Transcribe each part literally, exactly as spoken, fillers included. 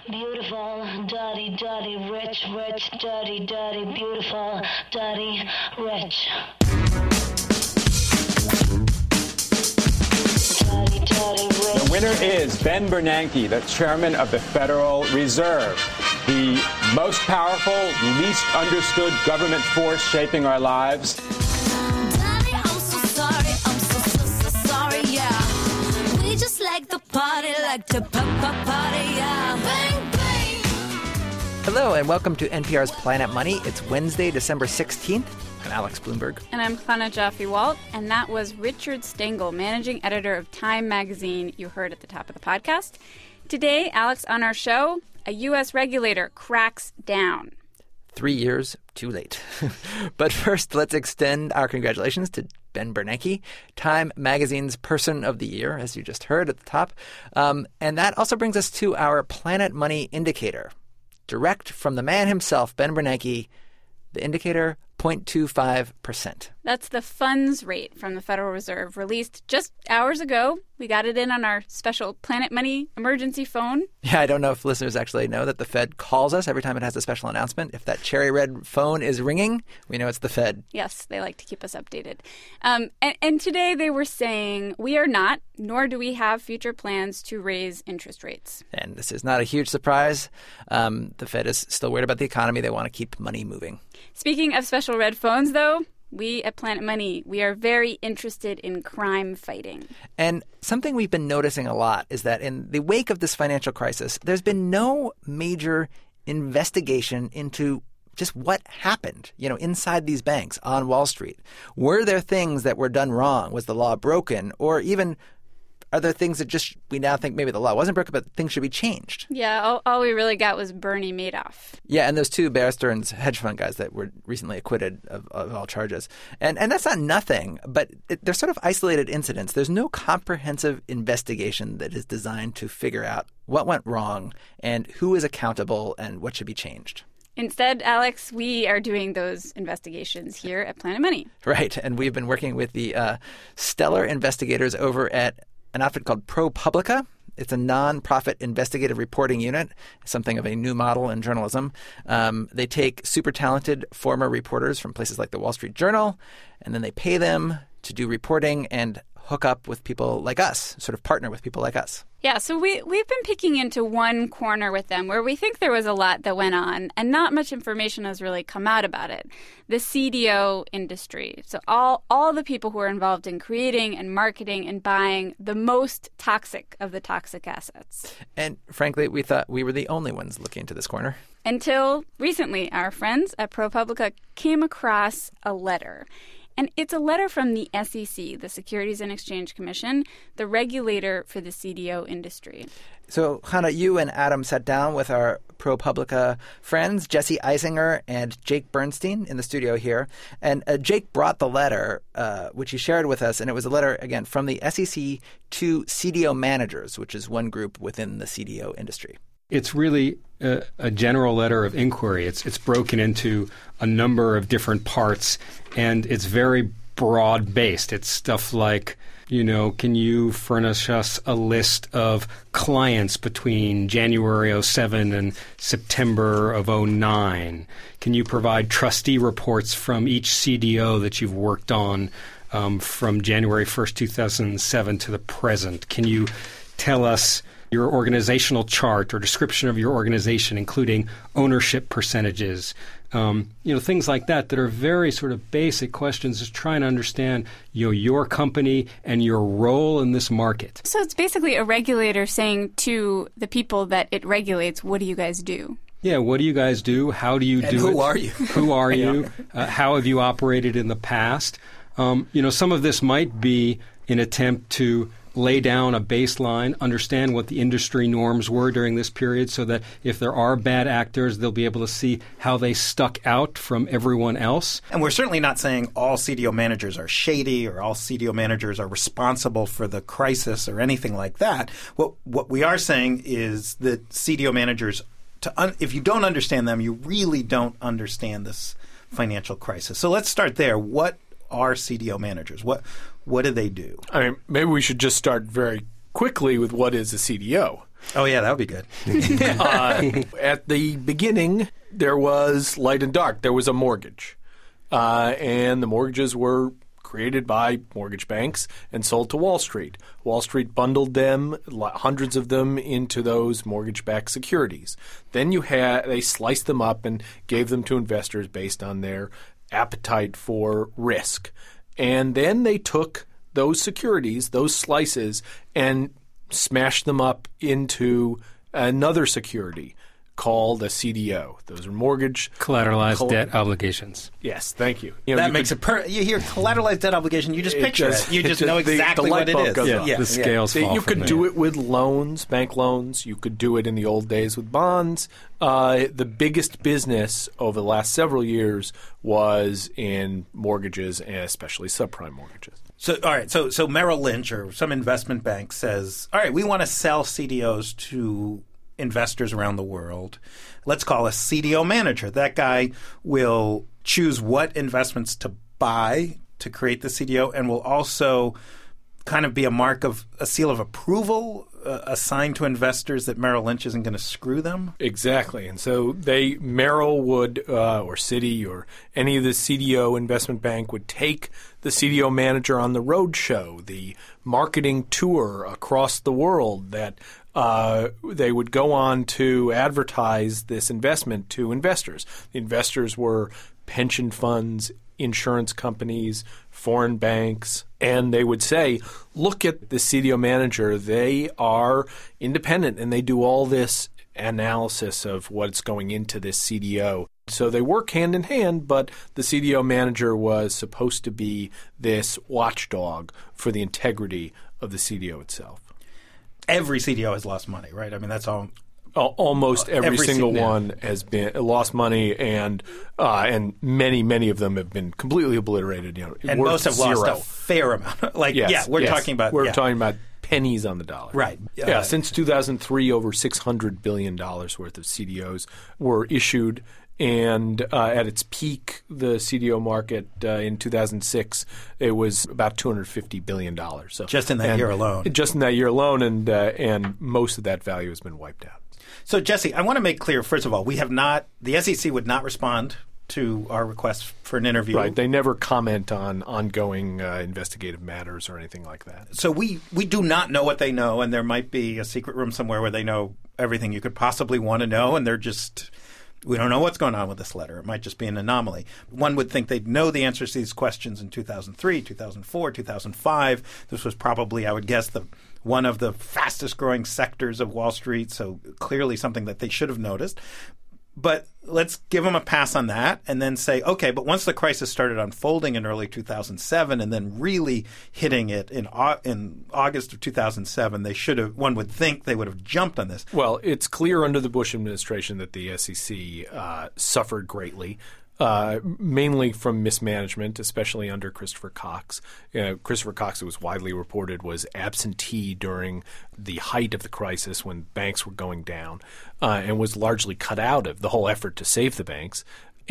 Beautiful, dirty, dirty, rich, rich, dirty, dirty, beautiful, dirty, rich. Dirty, dirty, rich. The winner is Ben Bernanke, the chairman of the Federal Reserve, the most powerful, least understood government force shaping our lives. Daddy, I'm so sorry, I'm so, so, so sorry, yeah. We just like the party, like the pop party, yeah. Bang, bang. Hello and welcome to N P R's Planet Money. It's Wednesday, December sixteenth. I'm Alex Bloomberg. And I'm Chana Joffe-Walt, and that was Richard Stengel, managing editor of Time magazine, you heard at the top of the podcast. Today, Alex, on our show, a U S regulator cracks down. Three years too late. But first, let's extend our congratulations to Ben Bernanke, Time Magazine's Person of the Year, as you just heard at the top. Um, and that also brings us to our Planet Money indicator. Direct from the man himself, Ben Bernanke, the indicator, zero point two five percent. That's the funds rate from the Federal Reserve, released just hours ago. We got it in on our special Planet Money emergency phone. Yeah, I don't know if listeners actually know that the Fed calls us every time it has a special announcement. If that cherry red phone is ringing, we know it's the Fed. Yes, they like to keep us updated. Um, and, and today they were saying we are not, nor do we have future plans to raise interest rates. And this is not a huge surprise. Um, the Fed is still worried about the economy. They want to keep money moving. Speaking of special red phones, though, we at Planet Money, we are very interested in crime fighting. And something we've been noticing a lot is that in the wake of this financial crisis, there's been no major investigation into just what happened, you know, inside these banks on Wall Street. Were there things that were done wrong? Was the law broken? Or even are there things that just we now think maybe the law wasn't broken, but things should be changed? Yeah, all, all we really got was Bernie Madoff. Yeah, and those two Bear Stearns hedge fund guys that were recently acquitted of, of all charges. And and that's not nothing, but it, they're sort of isolated incidents. There's no comprehensive investigation that is designed to figure out what went wrong and who is accountable and what should be changed. Instead, Alex, we are doing those investigations here at Planet Money. Right, and we've been working with the uh, stellar investigators over at an outfit called ProPublica. It's a nonprofit investigative reporting unit, something of a new model in journalism. Um, they take super talented former reporters from places like the Wall Street Journal, and then they pay them to do reporting and hook up with people like us, sort of partner with people like us. Yeah, so we, we've been peeking into one corner with them where we think there was a lot that went on and not much information has really come out about it. The C D O industry. So all, all the people who are involved in creating and marketing and buying the most toxic of the toxic assets. And frankly, we thought we were the only ones looking into this corner. Until recently, our friends at ProPublica came across a letter. And it's a letter from the S E C, the Securities and Exchange Commission, the regulator for the C D O industry. So, Chana, you and Adam sat down with our ProPublica friends, Jesse Eisinger and Jake Bernstein, in the studio here. And uh, Jake brought the letter, uh, which he shared with us. And it was a letter, again, from the S E C to C D O managers, which is one group within the C D O industry. It's really a, a general letter of inquiry. It's it's broken into a number of different parts, and it's very broad-based. It's stuff like, you know, can you furnish us a list of clients between January oh seven and September of oh nine? Can you provide trustee reports from each C D O that you've worked on um, from January first, two thousand seven to the present? Can you tell us your organizational chart or description of your organization, including ownership percentages, um, you know, things like that that are very sort of basic questions, just trying to understand, you know, your company and your role in this market. So it's basically a regulator saying to the people that it regulates, what do you guys do? Yeah, what do you guys do? How do you and do who it? Who are you? Who are you? Uh, how have you operated in the past? Um, you know, some of this might be an attempt to lay down a baseline, understand what the industry norms were during this period so that if there are bad actors, they'll be able to see how they stuck out from everyone else. And we're certainly not saying all C D O managers are shady or all C D O managers are responsible for the crisis or anything like that. What what we are saying is that C D O managers, to un- if you don't understand them, you really don't understand this financial crisis. So let's start there. What are C D O managers? What what do they do? I mean, maybe we should just start very quickly with what is a C D O. Oh, yeah, that would be good. uh, at the beginning, there was light and dark. There was a mortgage. Uh, and the mortgages were created by mortgage banks and sold to Wall Street. Wall Street bundled them, hundreds of them, into those mortgage-backed securities. Then you had they sliced them up and gave them to investors based on their appetite for risk. And then they took those securities, those slices, and smashed them up into another security called a C D O. Those are mortgage collateralized coll- debt obligations. Yes, thank you. you know, that you makes could, it per- you hear collateralized debt obligation, you just It picture just- it. You it just just- know the- the exactly light what it bulb is. goes yeah. off. Yeah. The scales See, fall you from could there. do it with loans, bank loans. You could do it in the old days with bonds. Uh, the biggest business over the last several years was in mortgages, and especially subprime mortgages. So, all right. So, so Merrill Lynch or some investment bank says, all right, we want to sell C D Os to investors around the world. Let's call a C D O manager. That guy will choose what investments to buy to create the C D O and will also kind of be a mark of a seal of approval uh, assigned to investors that Merrill Lynch isn't going to screw them. Exactly. And so they, Merrill would, uh, or Citi or any of the C D O investment bank would take the C D O manager on the road show, the marketing tour across the world that uh, they would go on to advertise this investment to investors. The investors were pension funds, insurance companies, foreign banks, and they would say, look at the C D O manager. They are independent, and they do all this analysis of what's going into this C D O. So they work hand in hand, but the C D O manager was supposed to be this watchdog for the integrity of the C D O itself. Every C D O has lost money, right? I mean, that's all. Al- Almost every, Every single single- one has been lost money, and uh, and many many of them have been completely obliterated. You know, And worth most have zero. lost a fair amount. like, Yes, yeah, we're yes. talking about. we're yeah. talking about pennies on the dollar. Right. Yeah. Uh, Since two thousand three, over six hundred billion dollars worth of C D Os were issued. And uh, at its peak, the C D O market uh, in two thousand six, it was about two hundred fifty billion dollars. So, Just in that and- year alone. Just in that year alone, and uh, and most of that value has been wiped out. So, Jesse, I want to make clear, first of all, we have not, the S E C would not respond to our request for an interview. Right. They never comment on ongoing uh, investigative matters or anything like that. So we, we do not know what they know, and there might be a secret room somewhere where they know everything you could possibly want to know, and they're just, we don't know what's going on with this letter. It might just be an anomaly. One would think they'd know the answers to these questions in two thousand three, two thousand four, two thousand five. This was probably, I would guess, the one of the fastest growing sectors of Wall Street, so clearly something that they should have noticed. But let's give them a pass on that and then say, okay, but once the crisis started unfolding in early two thousand seven and then really hitting it in Au- in August of two thousand seven, they should have, one would think they would have jumped on this. Well, it's clear under the Bush administration that the S E C uh, suffered greatly. Uh, mainly from mismanagement, especially under Christopher Cox. You know, Christopher Cox, it was widely reported, was absentee during the height of the crisis when banks were going down uh, and was largely cut out of the whole effort to save the banks.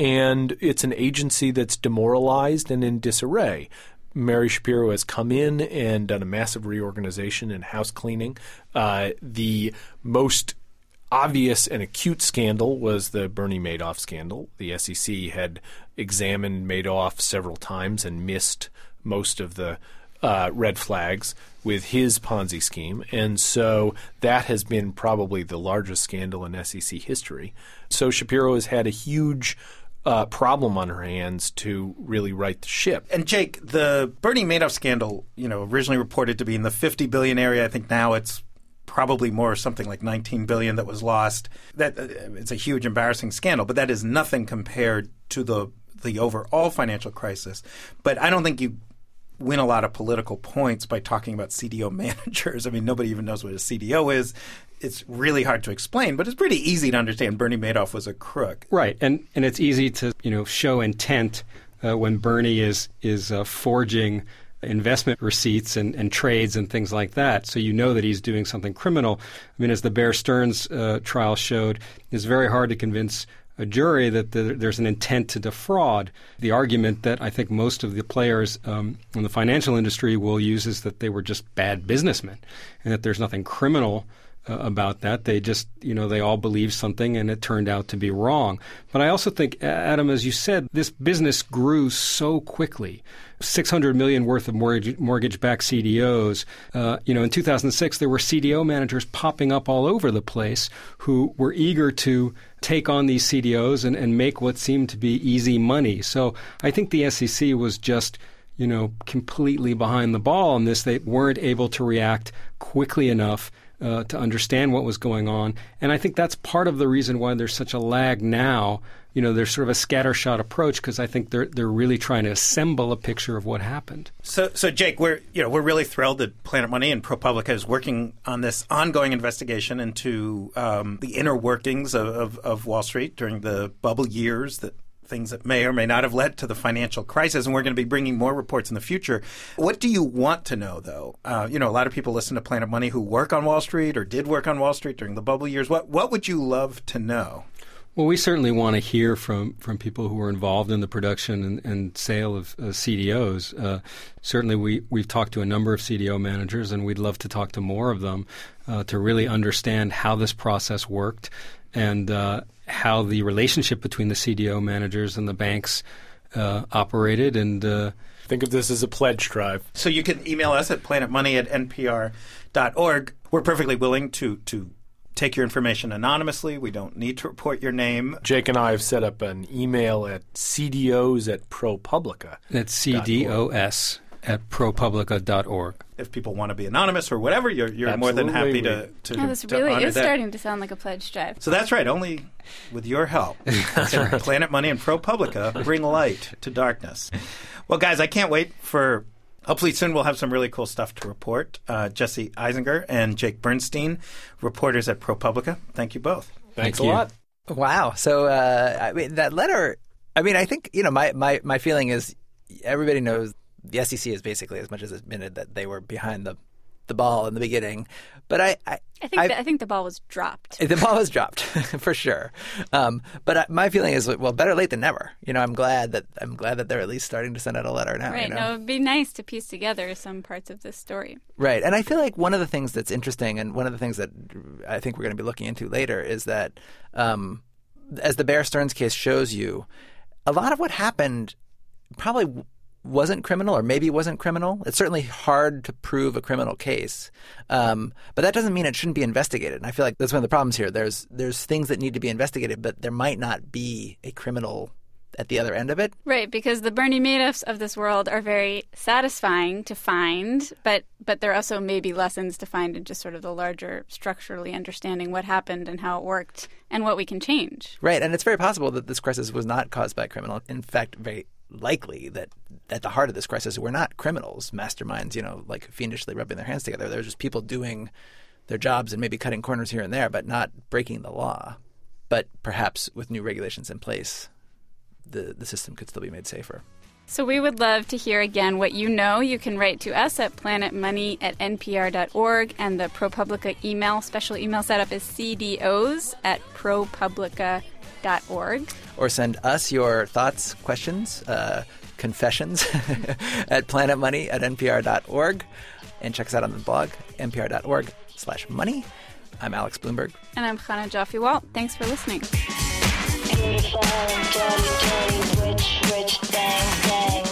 And it's an agency that's demoralized and in disarray. Mary Shapiro has come in and done a massive reorganization and house cleaning. Uh, the most obvious and acute scandal was the Bernie Madoff scandal. The S E C had examined Madoff several times and missed most of the uh, red flags with his Ponzi scheme. And so that has been probably the largest scandal in S E C history. So Shapiro has had a huge uh, problem on her hands to really right the ship. And Jake, the Bernie Madoff scandal, you know, originally reported to be in the fifty billion area. I think now it's probably more, something like nineteen billion that was lost. That uh, it's a huge, embarrassing scandal, but that is nothing compared to the the overall financial crisis. But I don't think you win a lot of political points by talking about C D O managers. I mean, nobody even knows what a C D O is. It's really hard to explain, but it's pretty easy to understand Bernie Madoff was a crook. Right, and and it's easy to you know show intent uh, when Bernie is is uh, forging investment receipts and, and trades and things like that. So you know that he's doing something criminal. I mean, as the Bear Stearns uh, trial showed, it's very hard to convince a jury that the, there's an intent to defraud. The argument that I think most of the players um, in the financial industry will use is that they were just bad businessmen and that there's nothing criminal uh, about that. They just, you know, they all believed something and it turned out to be wrong. But I also think, Adam, as you said, this business grew so quickly. six hundred million dollars worth of mortgage, mortgage-backed C D Os. Uh, you know, in two thousand six, there were C D O managers popping up all over the place who were eager to take on these C D Os and, and make what seemed to be easy money. So I think the S E C was just, you know, completely behind the ball on this. They weren't able to react quickly enough uh, to understand what was going on. And I think that's part of the reason why there's such a lag now. You know, there's sort of a scattershot approach because I think they're they're really trying to assemble a picture of what happened. So, so Jake, we're you know we're really thrilled that Planet Money and ProPublica is working on this ongoing investigation into um, the inner workings of, of, of Wall Street during the bubble years, that things that may or may not have led to the financial crisis, and we're going to be bringing more reports in the future. What do you want to know, though? Uh, you know, a lot of people listen to Planet Money who work on Wall Street or did work on Wall Street during the bubble years. What what would you love to know? Well, we certainly want to hear from, from people who were involved in the production and, and sale of uh, C D Os. Uh, certainly, we, we've talked to a number of C D O managers, and we'd love to talk to more of them uh, to really understand how this process worked and uh, how the relationship between the C D O managers and the banks uh, operated. And uh, think of this as a pledge drive. So you can email us at planetmoney at n p r dot org. We're perfectly willing to to take your information anonymously. We don't need to report your name. Jake and I have set up an email at c d o s at ProPublica. That's C D O S at ProPublica dot org. If people want to be anonymous or whatever, you're, you're more than happy to, to, oh, this to really honor is that. starting to sound like a pledge drive. So that's right. Only with your help can Planet Money and ProPublica bring light to darkness. Well, guys, I can't wait for... Hopefully soon we'll have some really cool stuff to report. Uh, Jesse Eisinger and Jake Bernstein, reporters at ProPublica. Thank you both. Thanks Thank a you. lot. Wow. So uh, I mean, that letter, I mean, I think, you know, my, my, my feeling is everybody knows the S E C is basically as much as admitted that they were behind the, the ball in the beginning. But I... I I think the, I think the ball was dropped. The ball was dropped for sure. Um, but I, my feeling is, well, better late than never. You know, I'm glad that I'm glad that they're at least starting to send out a letter now. Right. You know? No, it'd be nice to piece together some parts of this story. Right. And I feel like one of the things that's interesting, and one of the things that I think we're going to be looking into later, is that um, as the Bear Stearns case shows you, a lot of what happened probably wasn't criminal, or maybe wasn't criminal. It's certainly hard to prove a criminal case, um, but that doesn't mean it shouldn't be investigated. And I feel like that's one of the problems here. There's there's things that need to be investigated, but there might not be a criminal at the other end of it. Right, because the Bernie Madoffs of this world are very satisfying to find, but but there also may be lessons to find in just sort of the larger structurally understanding what happened and how it worked and what we can change. Right, and it's very possible that this crisis was not caused by a criminal. In fact, very likely that at the heart of this crisis were not criminals, masterminds, you know, like fiendishly rubbing their hands together. They're just people doing their jobs and maybe cutting corners here and there, but not breaking the law. But perhaps with new regulations in place, the, the system could still be made safer. So we would love to hear again what you know. You can write to us at planetmoney at n p r dot org, and the ProPublica email, special email setup is c d o s at propublica dot org. Or send us your thoughts, questions, uh, confessions at planetmoney at n p r dot org. And check us out on the blog, n p r dot org slash money. I'm Alex Bloomberg. And I'm Chana Joffe-Walt. Thanks for listening. Beautiful, dirty, dirty, rich, rich, bang, bang.